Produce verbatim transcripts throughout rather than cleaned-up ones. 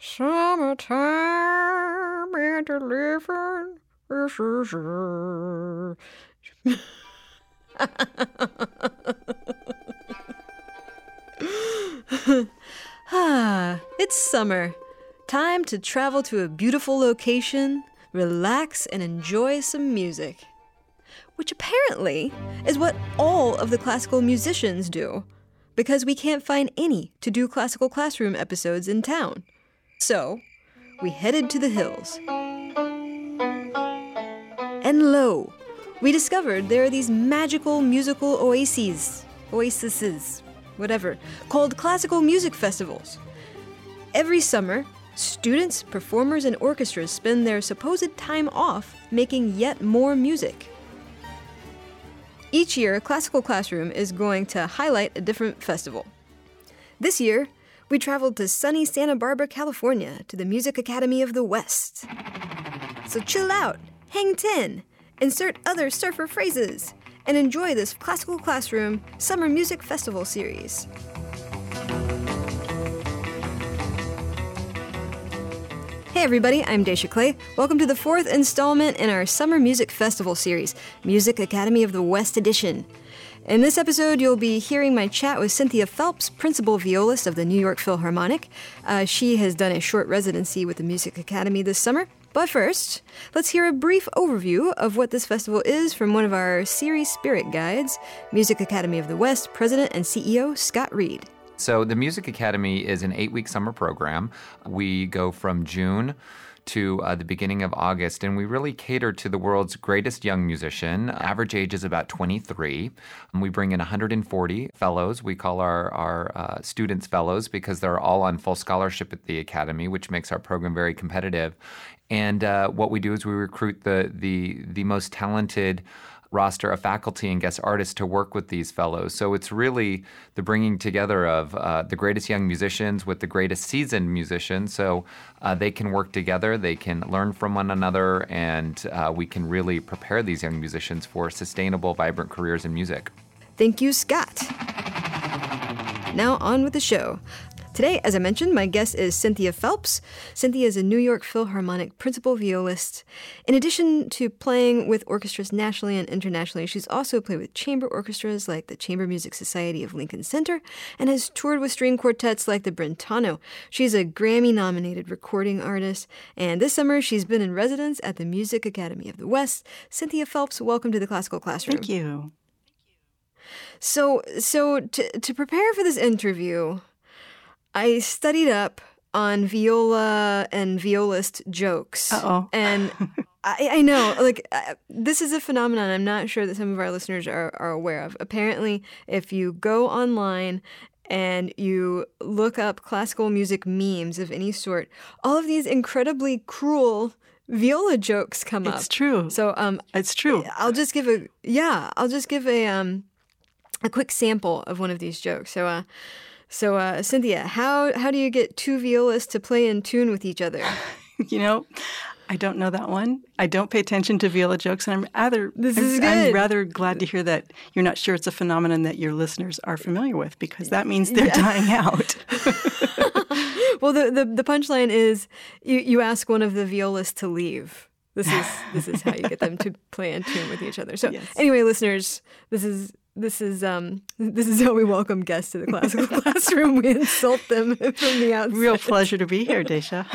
Summertime and the living is easy. Ah, it's summer. Time to travel to a beautiful location, relax, and enjoy some music. Which apparently is what all of the classical musicians do, because we can't find any to do classical classroom episodes in town. So, we headed to the hills. And lo, we discovered there are these magical musical oases, oases, whatever, called classical music festivals. Every summer, students, performers, and orchestras spend their supposed time off making yet more music. Each year, Classical Classroom is going to highlight a different festival. This year, we traveled to sunny Santa Barbara, California, to the Music Academy of the West. So chill out, hang ten, insert other surfer phrases, and enjoy this Classical Classroom Summer Music Festival series. Hey everybody, I'm Daisha Clay. Welcome to the fourth installment in our Summer Music Festival series, Music Academy of the West Edition. In this episode, you'll be hearing my chat with Cynthia Phelps, principal violist of the New York Philharmonic. Uh, she has done a short residency with the Music Academy this summer. But first, let's hear a brief overview of what this festival is from one of our series spirit guides, Music Academy of the West President and C E O Scott Reed. So the Music Academy is an eight-week summer program. We go from June to uh, the beginning of August, and we really cater to the world's greatest young musician. Average age is about twenty-three. And we bring in one hundred forty fellows. We call our, our uh, students fellows because they're all on full scholarship at the Academy, which makes our program very competitive. And uh, what we do is we recruit the the the most talented roster of faculty and guest artists to work with these fellows. So it's really the bringing together of uh, the greatest young musicians with the greatest seasoned musicians. So uh, they can work together, they can learn from one another, and uh, we can really prepare these young musicians for sustainable, vibrant careers in music. Thank you, Scott. Now on with the show. Today, as I mentioned, my guest is Cynthia Phelps. Cynthia is a New York Philharmonic principal violist. In addition to playing with orchestras nationally and internationally, she's also played with chamber orchestras like the Chamber Music Society of Lincoln Center and has toured with string quartets like the Brentano. She's a Grammy-nominated recording artist, and this summer she's been in residence at the Music Academy of the West. Cynthia Phelps, welcome to the Classical Classroom. Thank you. So, so to, to prepare for this interview, I studied up on viola and violist jokes. Uh-oh. And I, I know, like, I, this is a phenomenon I'm not sure that some of our listeners are, are aware of. Apparently, if you go online and you look up classical music memes of any sort, all of these incredibly cruel viola jokes come up. It's true. So, um, it's true. I'll just give a, yeah, I'll just give a, um, a quick sample of one of these jokes. So, uh, So, uh, Cynthia, how how do you get two violists to play in tune with each other? You know, I don't know that one. I don't pay attention to viola jokes, and I'm rather this I'm, is good. I'm rather glad to hear that you're not sure it's a phenomenon that your listeners are familiar with, because that means they're yeah. dying out. Well, the, the the punchline is you you ask one of the violists to leave. This is this is how you get them to play in tune with each other. So, yes. Anyway, listeners, this is. This is um this is how we welcome guests to the Classical Classroom. We insult them from the outside. Real pleasure to be here, Daisha.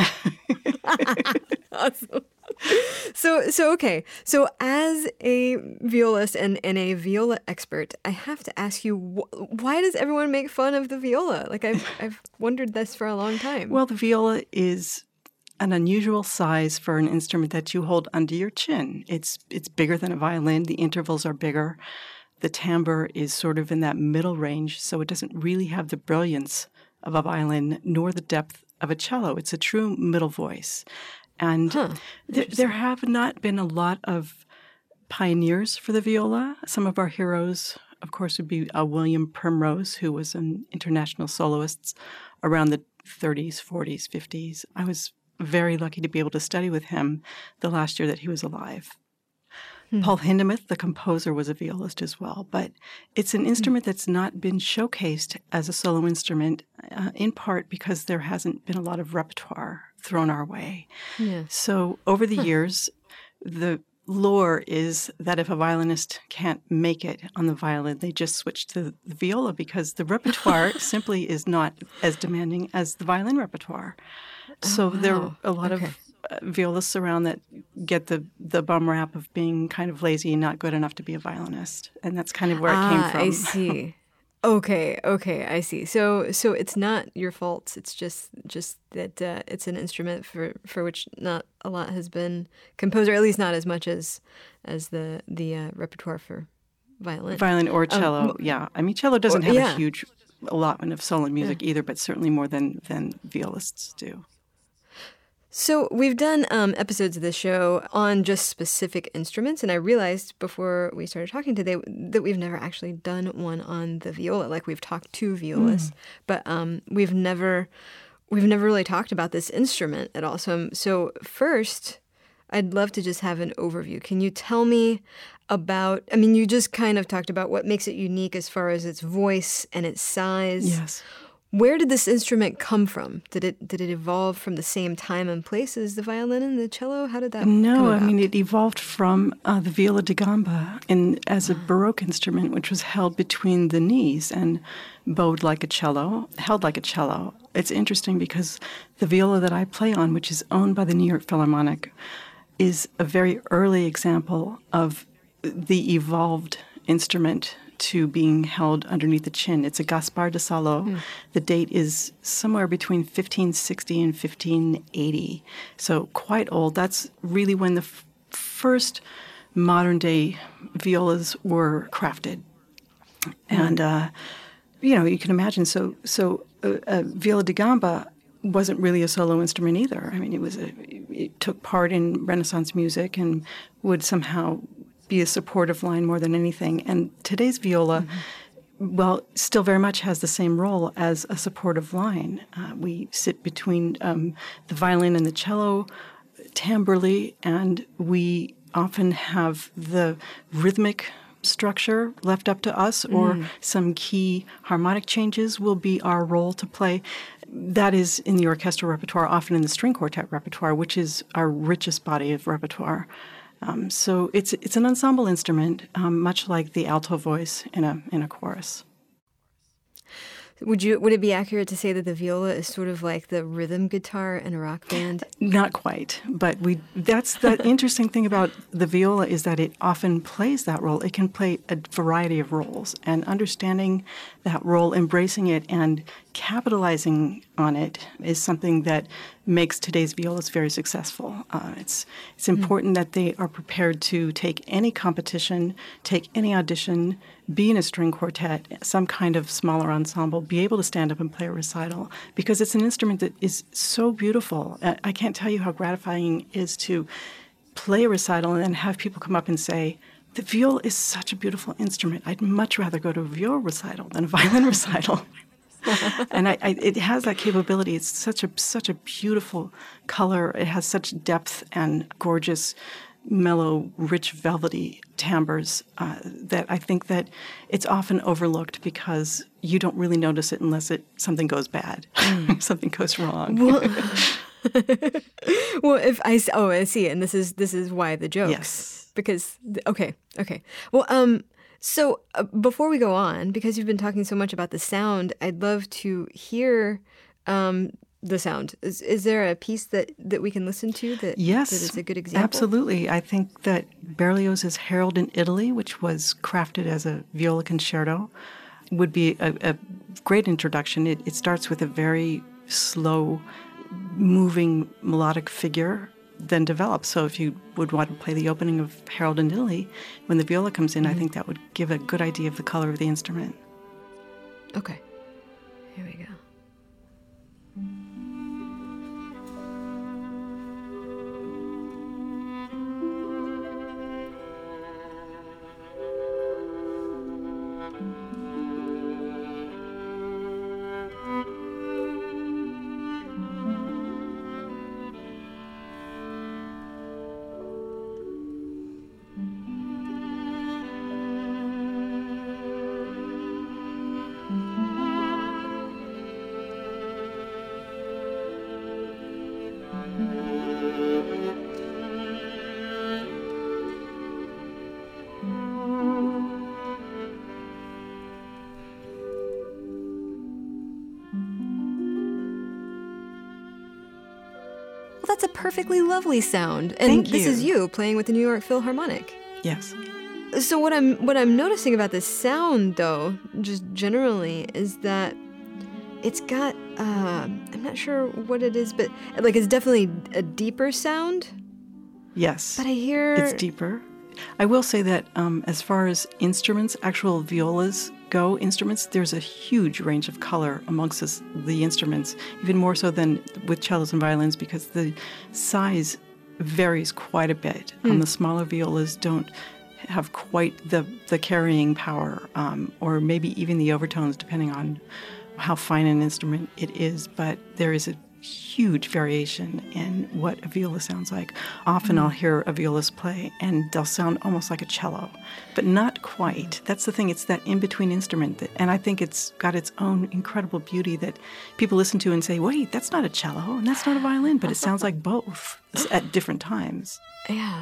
Awesome. So so okay. So as a violist and, and a viola expert, I have to ask you, wh- why does everyone make fun of the viola? Like I've I've wondered this for a long time. Well, the viola is an unusual size for an instrument that you hold under your chin. It's it's bigger than a violin. The intervals are bigger. The timbre is sort of in that middle range, so it doesn't really have the brilliance of a violin nor the depth of a cello. It's a true middle voice. And huh. th- there have not been a lot of pioneers for the viola. Some of our heroes, of course, would be uh, William Primrose, who was an international soloist around the thirties, forties, fifties. I was very lucky to be able to study with him the last year that he was alive. Hmm. Paul Hindemith, the composer, was a violist as well. But it's an instrument hmm. that's not been showcased as a solo instrument, uh, in part because there hasn't been a lot of repertoire thrown our way. Yeah. So over the huh. years, the lore is that if a violinist can't make it on the violin, they just switch to the viola because the repertoire simply is not as demanding as the violin repertoire. So oh, wow. there are a lot okay. of uh, violists around that get the, the bum rap of being kind of lazy and not good enough to be a violinist. And that's kind of where ah, it came from. I see. Okay, okay, I see. So, so it's not your fault. It's just, just that uh, it's an instrument for, for which not a lot has been composed, or at least not as much as, as the the uh, repertoire for violin. Violin or cello, um, yeah. I mean, cello doesn't or, have yeah. a huge allotment of solo music yeah. either, but certainly more than than violists do. So we've done um, episodes of this show on just specific instruments, and I realized before we started talking today that we've never actually done one on the viola. Like we've talked to violists, mm. but um, we've never we've never really talked about this instrument at all. So, so first, I'd love to just have an overview. Can you tell me about? I mean, you just kind of talked about what makes it unique as far as its voice and its size. Yes. Where did this instrument come from? Did it did it evolve from the same time and place as the violin and the cello? How did that No, come about? I mean, it evolved from uh, the viola da gamba in, as a Baroque instrument, which was held between the knees and bowed like a cello, held like a cello. It's interesting because the viola that I play on, which is owned by the New York Philharmonic, is a very early example of the evolved instrument to being held underneath the chin. It's a Gaspar de Salo. Mm. The date is somewhere between fifteen sixty and fifteen eighty, so quite old. That's really when the f- first modern-day violas were crafted. Mm. And, uh, you know, you can imagine, so so uh, uh, viola da gamba wasn't really a solo instrument either. I mean, it was a, it took part in Renaissance music and would somehow be a supportive line more than anything. And today's viola, mm-hmm. well, still very much has the same role as a supportive line. Uh, we sit between um, the violin and the cello timbrely, and we often have the rhythmic structure left up to us, or mm. some key harmonic changes will be our role to play. That is in the orchestral repertoire, often in the string quartet repertoire, which is our richest body of repertoire. Um, so it's it's an ensemble instrument, um, much like the alto voice in a in a chorus. Would you would it be accurate to say that the viola is sort of like the rhythm guitar in a rock band? Not quite, but we that's the interesting thing about the viola is that it often plays that role. It can play a variety of roles, and understanding that role, embracing it, and capitalizing on it is something that makes today's violas very successful. Uh, it's it's important mm. that they are prepared to take any competition, take any audition, be in a string quartet, some kind of smaller ensemble, be able to stand up and play a recital, because it's an instrument that is so beautiful. I, I can't tell you how gratifying it is to play a recital and then have people come up and say, the viola is such a beautiful instrument. I'd much rather go to a viola recital than a violin recital. And I, I, it has that capability. It's such a such a beautiful color. It has such depth and gorgeous, mellow, rich, velvety timbres uh, that I think that it's often overlooked because you don't really notice it unless it something goes bad, mm. something goes wrong. Well, well, if I oh I see, and this is this is why the jokes. Yes. Because okay, okay. Well, um. So uh, before we go on, because you've been talking so much about the sound, I'd love to hear um, the sound. Is, is there a piece that, that we can listen to that, yes, that is a good example? Absolutely. I think that Berlioz's Harold in Italy, which was crafted as a viola concerto, would be a, a great introduction. It, it starts with a very slow, moving melodic figure, then develops. So if you would want to play the opening of Harold in Italy, when the viola comes in, mm-hmm. I think that would give a good idea of the color of the instrument. Okay. Here we go. Well, that's a perfectly lovely sound. And Thank this you. is you playing with the New York Philharmonic. Yes. So what I'm what I'm noticing about this sound, though, just generally, is that it's got uh, I'm not sure what it is, but like it's definitely a deeper sound. Yes. But I hear It's deeper. I will say that um, as far as instruments, actual violas go, instruments, there's a huge range of color amongst us, the instruments, even more so than with cellos and violins, because the size varies quite a bit. Mm. Um, the smaller violas don't have quite the, the carrying power, um, or maybe even the overtones, depending on how fine an instrument it is. But there is a huge variation in what a viola sounds like. Often Mm. I'll hear a violist play and they'll sound almost like a cello, but not quite. That's the thing, it's that in-between instrument. That, and I think it's got its own incredible beauty that people listen to and say, wait, that's not a cello and that's not a violin, but it sounds like both at different times. Yeah.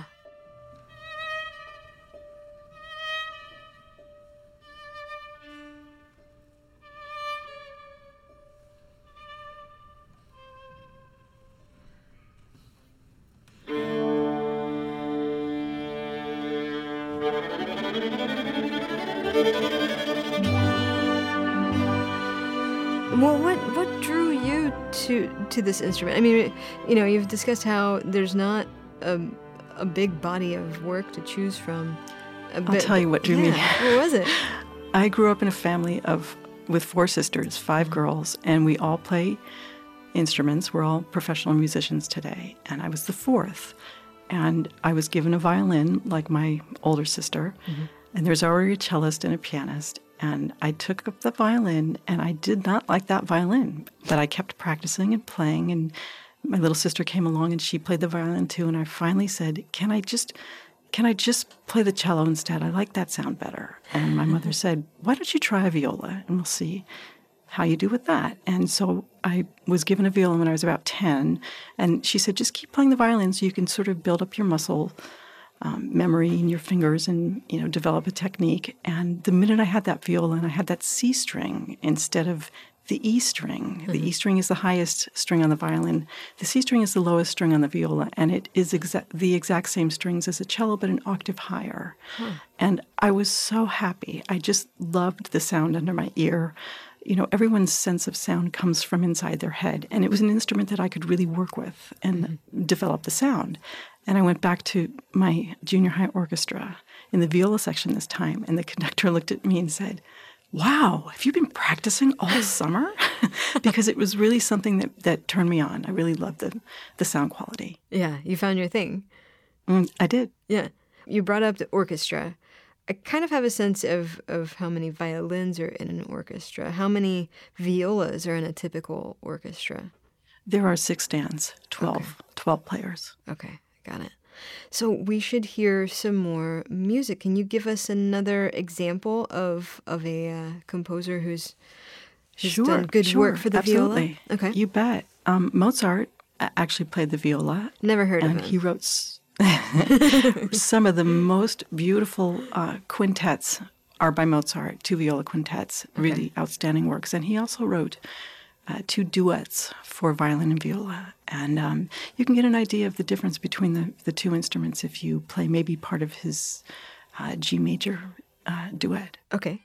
Well, what what drew you to to this instrument? I mean, you know, you've discussed how there's not a, a big body of work to choose from. Uh, I'll but- tell you what drew me. yeah, What was it? I grew up in a family of with four sisters, five girls, and we all play instruments. We're all professional musicians today, and I was the fourth. And I was given a violin like my older sister, Mm-hmm. and there's already a cellist and a pianist. And I took up the violin, and I did not like that violin, but I kept practicing and playing. And my little sister came along, and she played the violin too. And I finally said, "Can I just, can I just play the cello instead? I like that sound better." And my mother said, "Why don't you try a viola, and we'll see how you do with that." And so I was given a viola when I was about ten, and she said, "Just keep playing the violin so you can sort of build up your muscle Um, memory in your fingers and, you know, develop a technique." And the minute I had that viola and I had that C string instead of the E string, mm-hmm. the E string is the highest string on the violin. The C string is the lowest string on the viola, and it is exa- the exact same strings as a cello, but an octave higher. Huh. And I was so happy. I just loved the sound under my ear. You know, everyone's sense of sound comes from inside their head, and it was an instrument that I could really work with and mm-hmm. develop the sound. And I went back to my junior high orchestra in the viola section this time, and the conductor looked at me and said, "Wow, have you been practicing all summer?" Because it was really something that, that turned me on. I really loved the, the sound quality. Yeah, you found your thing. Mm, I did. Yeah. You brought up the orchestra. I kind of have a sense of, of how many violins are in an orchestra. How many violas are in a typical orchestra? There are six stands, twelve, Okay. twelve players. Okay, got it. So we should hear some more music. Can you give us another example of of a uh, composer who's, who's Sure, done good sure, work for the absolutely. viola? Okay. You bet. Um, Mozart actually played the viola. Never heard and of him. he wrote s- some of the most beautiful uh, quintets are by Mozart, two viola quintets, really outstanding works. And he also wrote uh, two duets for violin and viola. And um, you can get an idea of the difference between the, the two instruments if you play maybe part of his uh, G major uh, duet. Okay.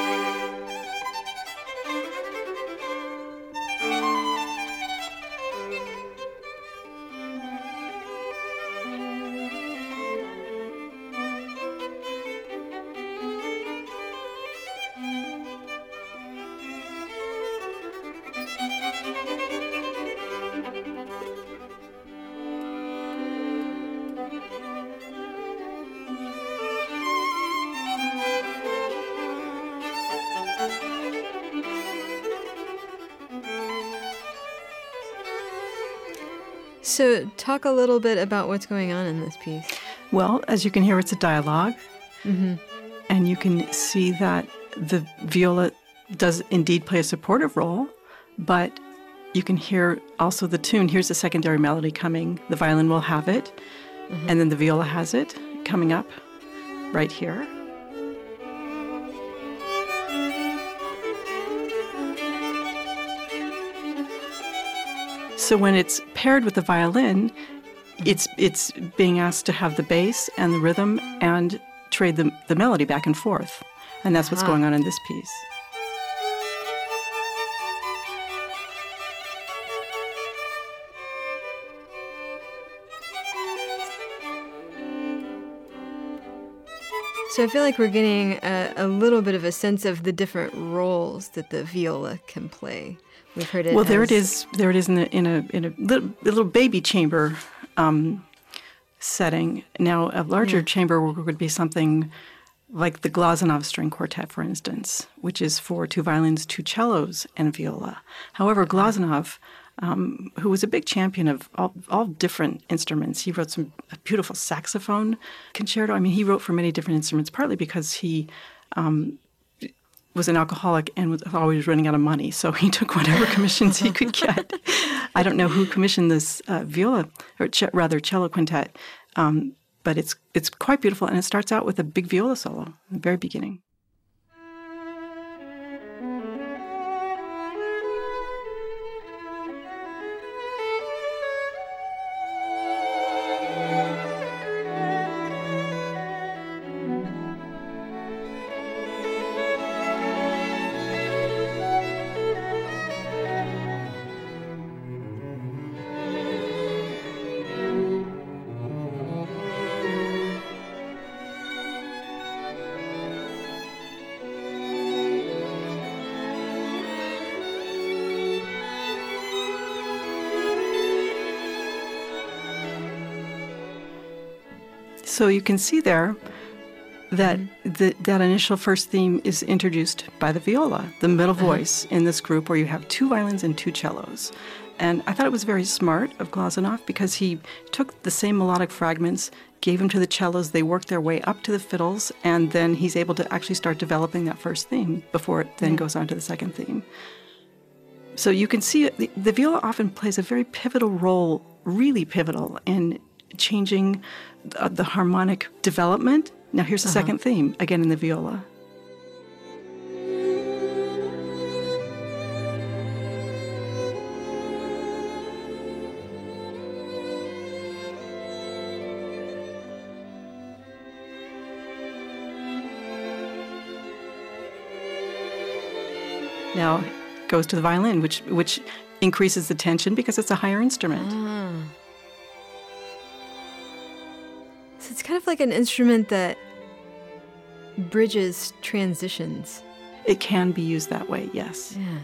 So talk a little bit about what's going on in this piece. Well, as you can hear, it's a dialogue. Mm-hmm. And you can see that the viola does indeed play a supportive role, but you can hear also the tune. Here's the secondary melody coming. The violin will have it, mm-hmm. and then the viola has it coming up right here. So when it's paired with the violin, it's it's being asked to have the bass and the rhythm and trade the, the melody back and forth. And that's what's uh-huh. going on in this piece. So I feel like we're getting a, a little bit of a sense of the different roles that the viola can play. We've heard it. Well, there as... it is. There it is in a in a in a little, a little baby chamber um, setting. Now, a larger yeah. chamber would be something like the Glazunov String Quartet, for instance, which is for two violins, two cellos, and viola. However, Glazunov, um, who was a big champion of all, all different instruments, he wrote some a beautiful saxophone concerto. I mean, he wrote for many different instruments, partly because he um, was an alcoholic and was always running out of money, so he took whatever commissions he could get. I don't know who commissioned this uh, viola, or ch- rather cello quintet, um, but it's it's quite beautiful, and it starts out with a big viola solo in the very beginning. So you can see there that the, that initial first theme is introduced by the viola, the middle voice in this group where you have two violins and two cellos. And I thought it was very smart of Glazunov because he took the same melodic fragments, gave them to the cellos, they worked their way up to the fiddles, and then he's able to actually start developing that first theme before it then goes on to the second theme. So you can see the, the viola often plays a very pivotal role, really pivotal, in changing the, the harmonic development. Now here's the uh-huh. second theme, again in the viola. Now it goes to the violin, which which increases the tension because it's a higher instrument. Ah. So it's kind of like an instrument that bridges transitions. It can be used that way, yes. Yeah.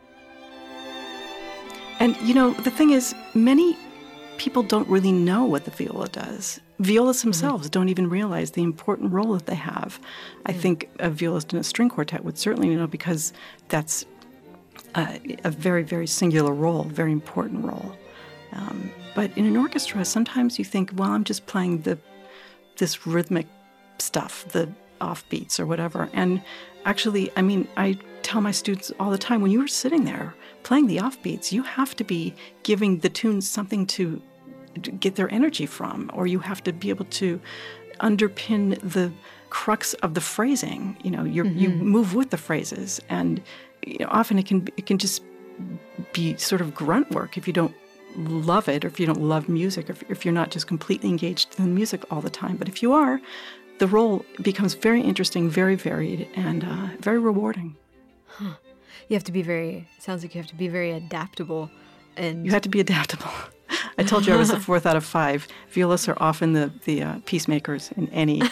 And, you know, the thing is, many people don't really know what the viola does. Violas themselves mm-hmm. don't even realize the important role that they have. I yeah. think a violist in a string quartet would certainly know because that's a, a very, very singular role, very important role. Um, but in an orchestra, sometimes you think, well, I'm just playing the this rhythmic stuff, the offbeats or whatever. And actually, I mean, I tell my students all the time, when you are sitting there playing the offbeats, you have to be giving the tunes something to get their energy from, or you have to be able to underpin the crux of the phrasing. You know, you mm-hmm. you move with the phrases, and you know, often it can it can just be sort of grunt work if you don't love it, or if you don't love music, or if, if you're not just completely engaged in the music all the time. But if you are, the role becomes very interesting, very varied, and uh, very rewarding. Huh. You have to be very, it sounds like you have to be very adaptable. And you have to be adaptable. I told you I was a fourth out of five. Violists are often the, the uh, peacemakers in any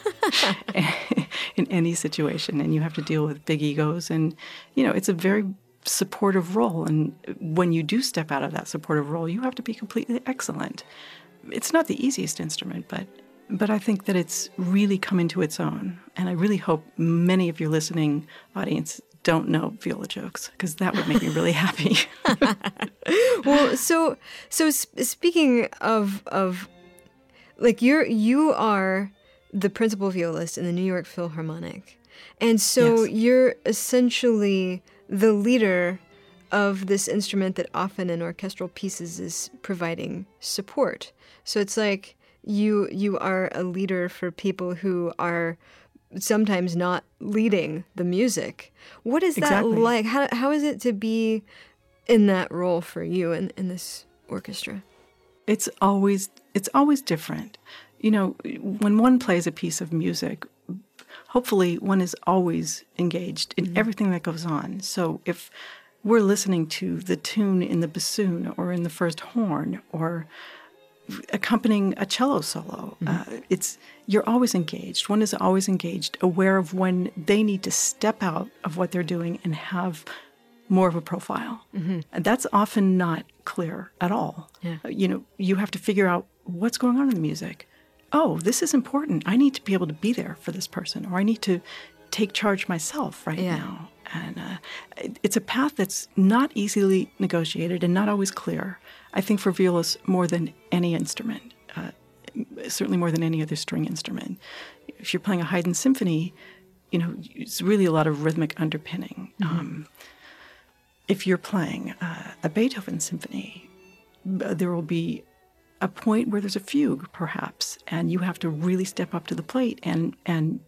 in any situation, and you have to deal with big egos. And, you know, it's a very supportive role, and when you do step out of that supportive role, you have to be completely excellent. It's not the easiest instrument, but but I think that it's really come into its own, and I really hope many of your listening audience don't know viola jokes, because that would make me really happy. Well, so so sp- speaking of of like you're you are the principal violist in the New York Philharmonic, and so yes. you're essentially the leader of this instrument that often in orchestral pieces is providing support. So it's like you you are a leader for people who are sometimes not leading the music. What is that Exactly. like? How how is it to be in that role for you in, in this orchestra? It's always it's always different. You know, when one plays a piece of music, hopefully one is always engaged in mm-hmm. everything that goes on. So if we're listening to the tune in the bassoon or in the first horn or accompanying a cello solo, mm-hmm. uh, it's you're always engaged. One is always engaged, aware of when they need to step out of what they're doing and have more of a profile. Mm-hmm. And that's often not clear at all. Yeah. Uh, you know, you have to figure out what's going on in the music. Oh, this is important. I need to be able to be there for this person, or I need to take charge myself right yeah. now. And uh, it, it's a path that's not easily negotiated and not always clear. I think for violas more than any instrument, uh, certainly more than any other string instrument. If you're playing a Haydn symphony, you know, it's really a lot of rhythmic underpinning. Mm-hmm. Um, if you're playing uh, a Beethoven symphony, there will be a point where there's a fugue, perhaps, and you have to really step up to the plate and and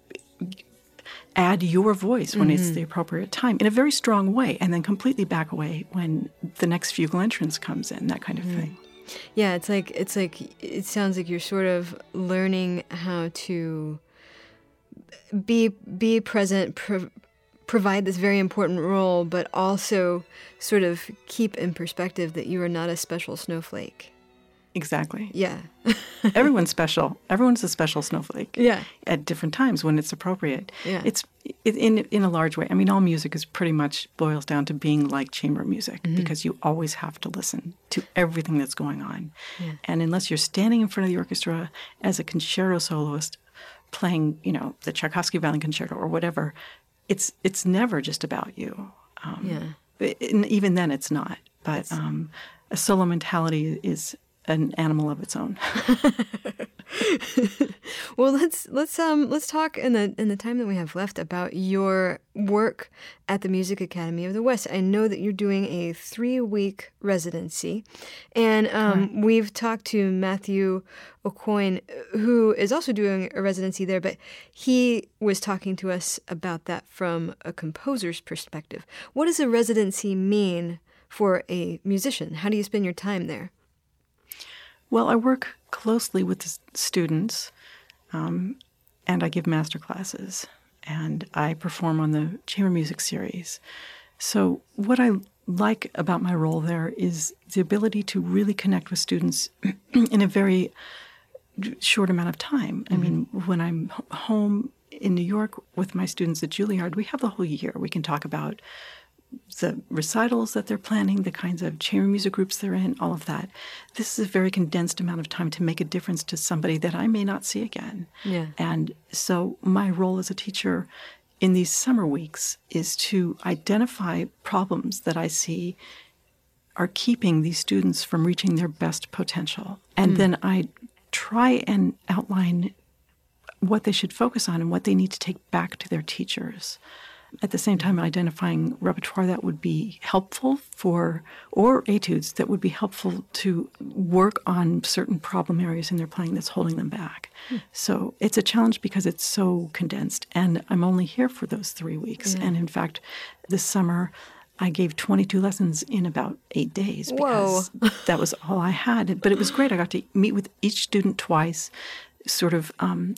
add your voice when mm-hmm. it's the appropriate time in a very strong way, and then completely back away when the next fugal entrance comes in, that kind of mm. thing. Yeah, it's like it's like it sounds like you're sort of learning how to be be present, pro- provide this very important role, but also sort of keep in perspective that you are not a special snowflake. Exactly. Yeah. Everyone's special. Everyone's a special snowflake. Yeah. At different times when it's appropriate. Yeah. It's it, in in a large way. I mean, all music is pretty much boils down to being like chamber music mm-hmm. because you always have to listen to everything that's going on. Yeah. And unless you're standing in front of the orchestra as a concerto soloist playing, you know, the Tchaikovsky Violin Concerto or whatever, it's it's never just about you. Um, yeah. And even then, it's not. But um, a solo mentality is an animal of its own. Well, let's let's um let's talk in the in the time that we have left about your work at the Music Academy of the West. I know that you're doing a three-week residency, and um, right. we've talked to Matthew Aucoin, who is also doing a residency there, but he was talking to us about that from a composer's perspective. What does a residency mean for a musician? How do you spend your time there? Well, I work closely with the students, um, and I give master classes, and I perform on the chamber music series. So what I like about my role there is the ability to really connect with students in a very short amount of time. Mm-hmm. I mean, when I'm home in New York with my students at Juilliard, we have the whole year. We can talk about the recitals that they're planning, the kinds of chamber music groups they're in, all of that. This is a very condensed amount of time to make a difference to somebody that I may not see again. Yeah. And so my role as a teacher in these summer weeks is to identify problems that I see are keeping these students from reaching their best potential. And mm. then I try and outline what they should focus on and what they need to take back to their teachers. At the same time, identifying repertoire that would be helpful for, or etudes that would be helpful to work on certain problem areas in their playing that's holding them back. Hmm. So it's a challenge because it's so condensed, and I'm only here for those three weeks. Yeah. And in fact, this summer, I gave twenty-two lessons in about eight days because Whoa. that was all I had. But it was great. I got to meet with each student twice, sort of um,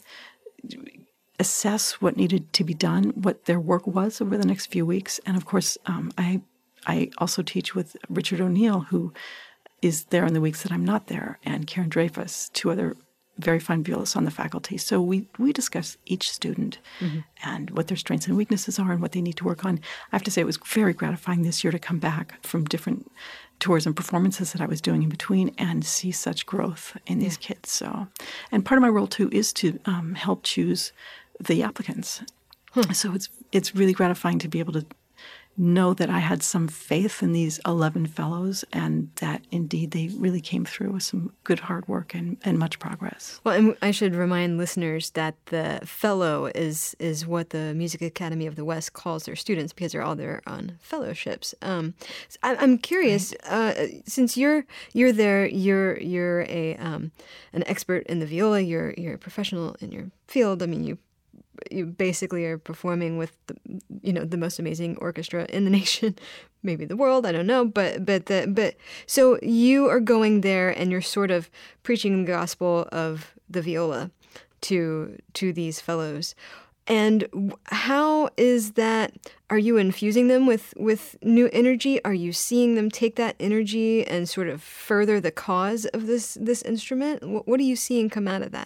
assess what needed to be done, what their work was over the next few weeks. And of course, um, I I also teach with Richard O'Neill, who is there in the weeks that I'm not there, and Karen Dreyfus, two other very fine violists on the faculty. So we, we discuss each student mm-hmm. and what their strengths and weaknesses are and what they need to work on. I have to say it was very gratifying this year to come back from different tours and performances that I was doing in between and see such growth in these yeah. kids. So, and part of my role, too, is to um, help choose the applicants. Hmm. So it's it's really gratifying to be able to know that I had some faith in these eleven fellows and that indeed they really came through with some good hard work and, and much progress. Well, and I should remind listeners that the fellow is is what the Music Academy of the West calls their students because they're all there on fellowships. Um, I, I'm curious, right. uh, since you're you're there, you're you're a um, an expert in the viola. You're you're a professional in your field. I mean, you. You basically are performing with the, you know, the most amazing orchestra in the nation, maybe the world. I don't know, but but the, but so you are going there and you're sort of preaching the gospel of the viola to to these fellows. And how is that? Are you infusing them with with new energy? Are you seeing them take that energy and sort of further the cause of this this instrument? What, what are you seeing come out of that?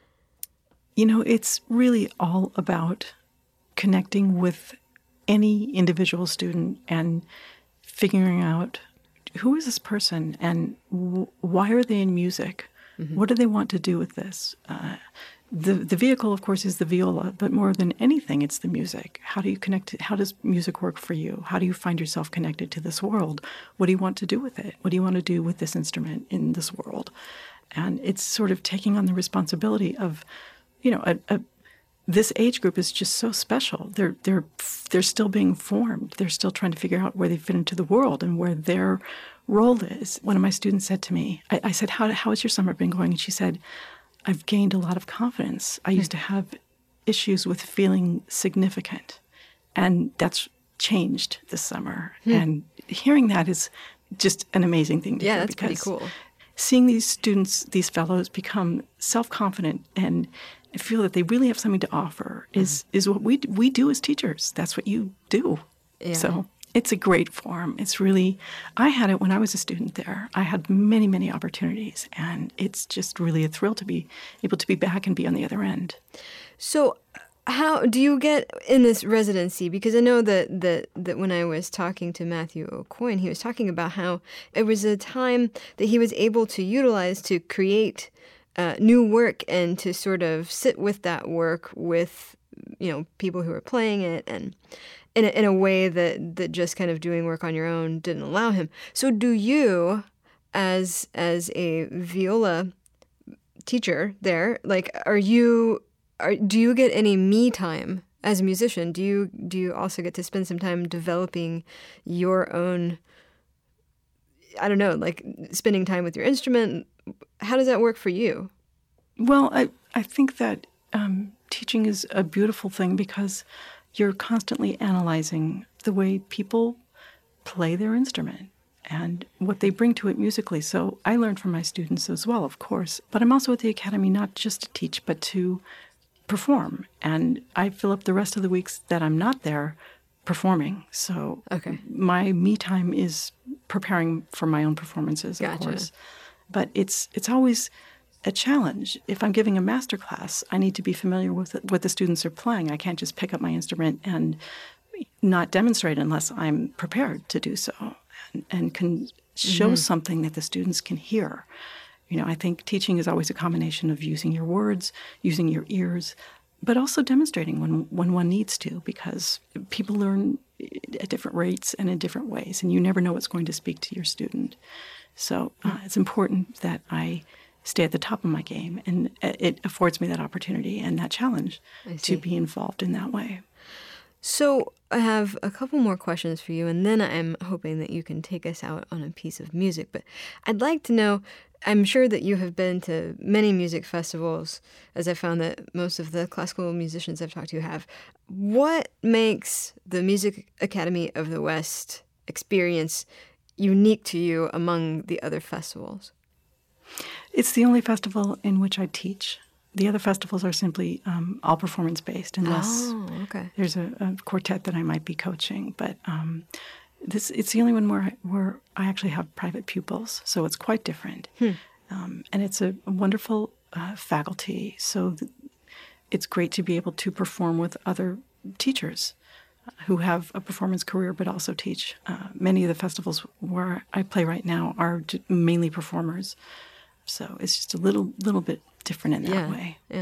You know, it's really all about connecting with any individual student and figuring out who is this person and w- why are they in music? Mm-hmm. What do they want to do with this? Uh, the the vehicle, of course, is the viola, but more than anything, it's the music. How do you connect? To, how does music work for you? How do you find yourself connected to this world? What do you want to do with it? What do you want to do with this instrument in this world? And it's sort of taking on the responsibility of You know, a, a, this age group is just so special. They're they're they're still being formed. They're still trying to figure out where they fit into the world and where their role is. One of my students said to me, I, I said, "How how has your summer been going?" And she said, "I've gained a lot of confidence. I used to have issues with feeling significant, and that's changed this summer." Hmm. And hearing that is just an amazing thing to yeah, hear. Yeah, that's pretty cool. Seeing these students, these fellows, become self-confident and feel that they really have something to offer is mm-hmm. is what we we do as teachers. That's what you do. Yeah. So it's a great form. It's really, I had it when I was a student there. I had many, many opportunities, and it's just really a thrill to be able to be back and be on the other end. So how do you get in this residency? Because I know that, that, that when I was talking to Matthew Aucoin, he was talking about how it was a time that he was able to utilize to create Uh, new work and to sort of sit with that work with, you know, people who are playing it and in a, in a way that, that just kind of doing work on your own didn't allow him. So do you, as as a viola teacher there, like, are you, are, do you get any me time as a musician? Do you, do you also get to spend some time developing your own, I don't know, like spending time with your instrument? How does that work for you? Well, I, I think that um, teaching is a beautiful thing because you're constantly analyzing the way people play their instrument and what they bring to it musically. So I learn from my students as well, of course. But I'm also at the Academy not just to teach, but to perform. And I fill up the rest of the weeks that I'm not there performing. So okay. my me time is preparing for my own performances, of Gotcha. course. But it's it's always a challenge. If I'm giving a master class, I need to be familiar with what the students are playing. I can't just pick up my instrument and not demonstrate unless I'm prepared to do so and, and can show mm-hmm. something that the students can hear. You know, I think teaching is always a combination of using your words, using your ears, but also demonstrating when, when one needs to, because people learn at different rates and in different ways, and you never know what's going to speak to your student. So uh, it's important that I stay at the top of my game, and it affords me that opportunity and that challenge to be involved in that way. So I have a couple more questions for you, and then I'm hoping that you can take us out on a piece of music. But I'd like to know, I'm sure that you have been to many music festivals, as I found that most of the classical musicians I've talked to have. What makes the Music Academy of the West experience unique to you among the other festivals? It's the only festival in which I teach. The other festivals are simply um, all performance-based, unless oh, okay. there's a, a quartet that I might be coaching. But um, this it's the only one where I, where I actually have private pupils, so it's quite different. Hmm. Um, and it's a, a wonderful uh, faculty, so th- it's great to be able to perform with other teachers who have a performance career but also teach. Uh, many of the festivals where I play right now are mainly performers. So it's just a little little bit different in that yeah, way. Yeah.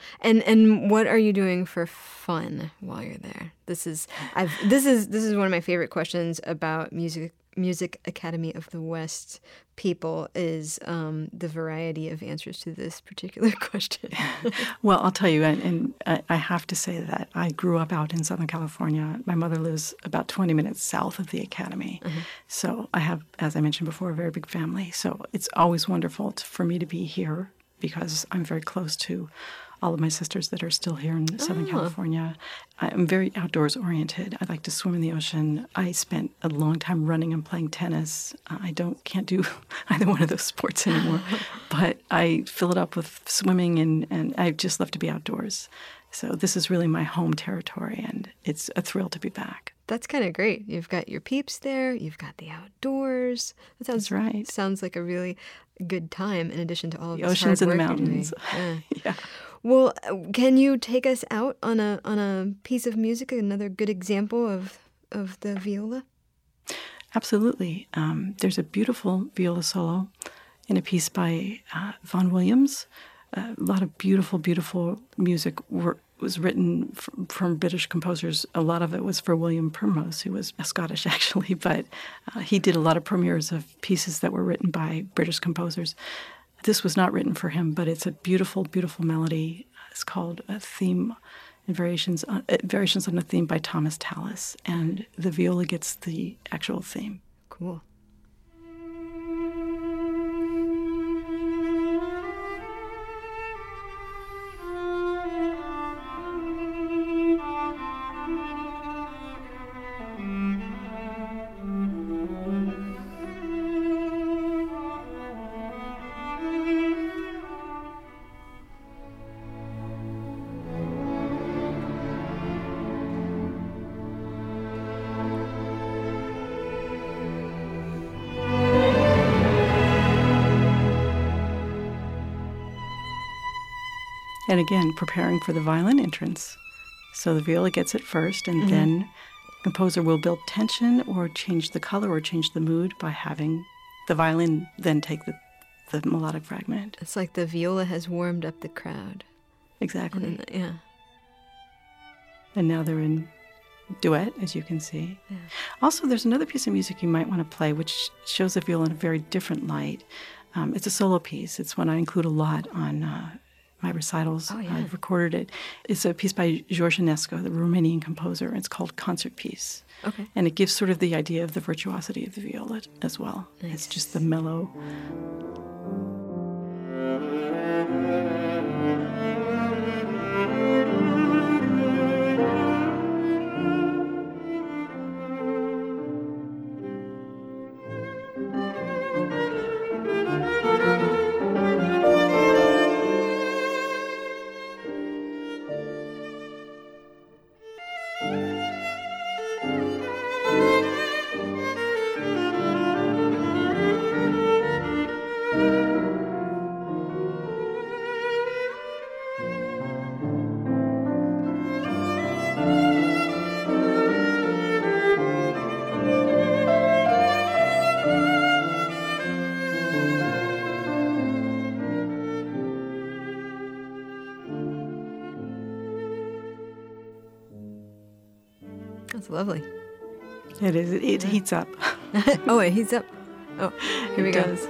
And and what are you doing for fun while you're there? This is I've this is this is one of my favorite questions about music Music Academy of the West people is um, the variety of answers to this particular question. Well, I'll tell you, and, and I I have to say that I grew up out in Southern California. My mother lives about twenty minutes south of the Academy. Mm-hmm. So I have, as I mentioned before, a very big family. So it's always wonderful to, for me to be here because I'm very close to all of my sisters that are still here in Southern oh. California. I'm very outdoors oriented. I like to swim in the ocean. I spent a long time running and playing tennis. Uh, I don't can't do either one of those sports anymore, but I fill it up with swimming, and, and I just love to be outdoors. So this is really my home territory, and it's a thrill to be back. That's kind of great. You've got your peeps there. You've got the outdoors. That sounds That's right. Sounds like a really good time in addition to all of the this oceans hard and the work you're mountains. doing. Yeah. yeah. Well, can you take us out on a on a piece of music, another good example of, of the viola? Absolutely. Um, there's a beautiful viola solo in a piece by uh, Vaughan Williams. Uh, a lot of beautiful, beautiful music were, was written from, from British composers. A lot of it was for William Primrose, who was Scottish actually, but uh, he did a lot of premieres of pieces that were written by British composers. This was not written for him, but it's a beautiful, beautiful melody. It's called A Theme and Variations on, uh, Variations on a Theme by Thomas Tallis, and the viola gets the actual theme. Cool. And again, preparing for the violin entrance. So the viola gets it first, and mm-hmm. then the composer will build tension or change the color or change the mood by having the violin then take the, the melodic fragment. It's like the viola has warmed up the crowd. Exactly. And, yeah. And now they're in duet, as you can see. Yeah. Also, there's another piece of music you might want to play, which shows the viola in a very different light. Um, it's a solo piece. It's one I include a lot on uh, my recitals. Oh, yeah. I've recorded it. It's a piece by George Enescu, the Romanian composer. It's called Concert Piece. Okay. And it gives sort of the idea of the virtuosity of the viola as well. Nice. It's just the mellow. That's lovely. It is. It, it heats up. Oh, it heats up. Oh, here we it go. Does.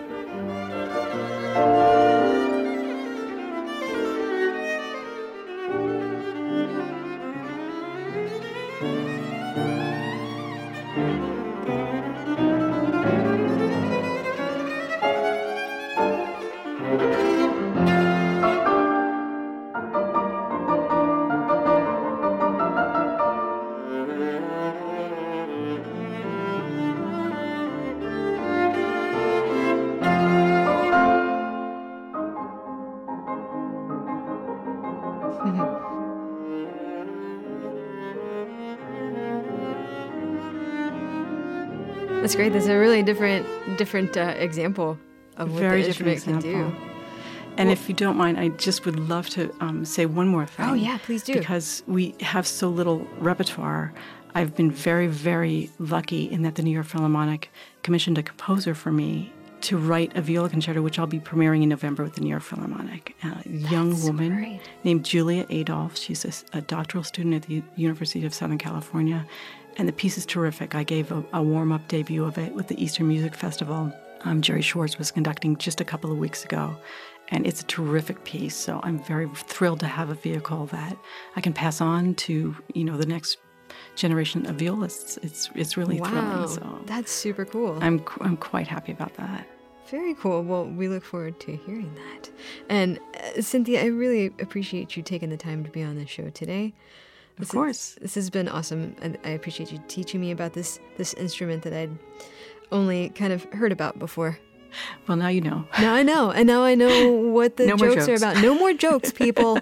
That's great. That's a really different different uh, example of what Very the instrument different can example. do. And Well- if you don't mind, I just would love to um, say one more thing. Oh, yeah, please do. Because we have so little repertoire. I've been very, very lucky in that the New York Philharmonic commissioned a composer for me to write a viola concerto, which I'll be premiering in November with the New York Philharmonic. A young woman great. named Julia Adolph. She's a, a doctoral student at the U- University of Southern California, and the piece is terrific. I gave a, a warm-up debut of it with the Eastern Music Festival. Um, Jerry Schwartz was conducting just a couple of weeks ago, and it's a terrific piece. So I'm very thrilled to have a vehicle that I can pass on to, you know, the next generation of violists. It's it's really Wow, thrilling. So that's super cool. I'm I'm quite happy about that. Very cool. Well, we look forward to hearing that. And uh, Cynthia, I really appreciate you taking the time to be on the show today. Of This course. is- this has been awesome, and I appreciate you teaching me about this this instrument that I'd only kind of heard about before. Well, now you know. Now I know, and now I know what the No more jokes are jokes. about. No more jokes, people.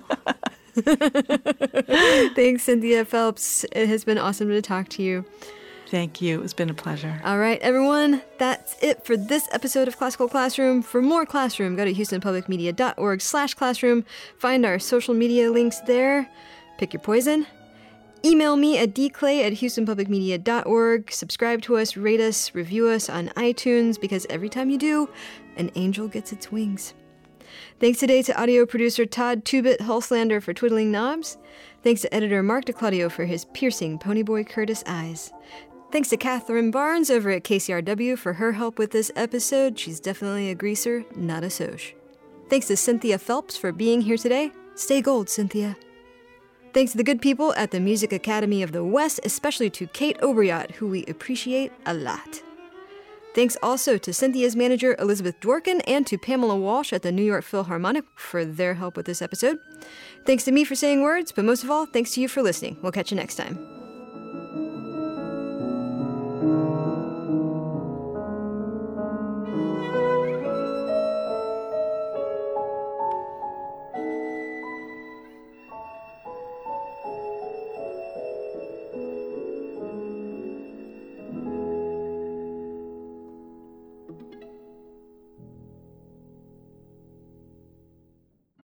Thanks, Cynthia Phelps. It has been awesome to talk to you. Thank you. It's been a pleasure. All right, everyone, that's it for this episode of Classical Classroom. For more Classroom, go to houstonpublicmedia.org slash classroom. Find our social media links there. Pick your poison. Email me at dclay at houstonpublicmedia.org. Subscribe to us, rate us, review us on iTunes, because every time you do, an angel gets its wings. Thanks today to audio producer Todd Tubit Hulslander for twiddling knobs. Thanks to editor Mark DeClaudio for his piercing Ponyboy Curtis eyes. Thanks to Catherine Barnes over at K C R W for her help with this episode. She's definitely a greaser, not a soch. Thanks to Cynthia Phelps for being here today. Stay gold, Cynthia. Thanks to the good people at the Music Academy of the West, especially to Kate Obriot, who we appreciate a lot. Thanks also to Cynthia's manager, Elizabeth Dworkin, and to Pamela Walsh at the New York Philharmonic for their help with this episode. Thanks to me for saying words, but most of all, thanks to you for listening. We'll catch you next time.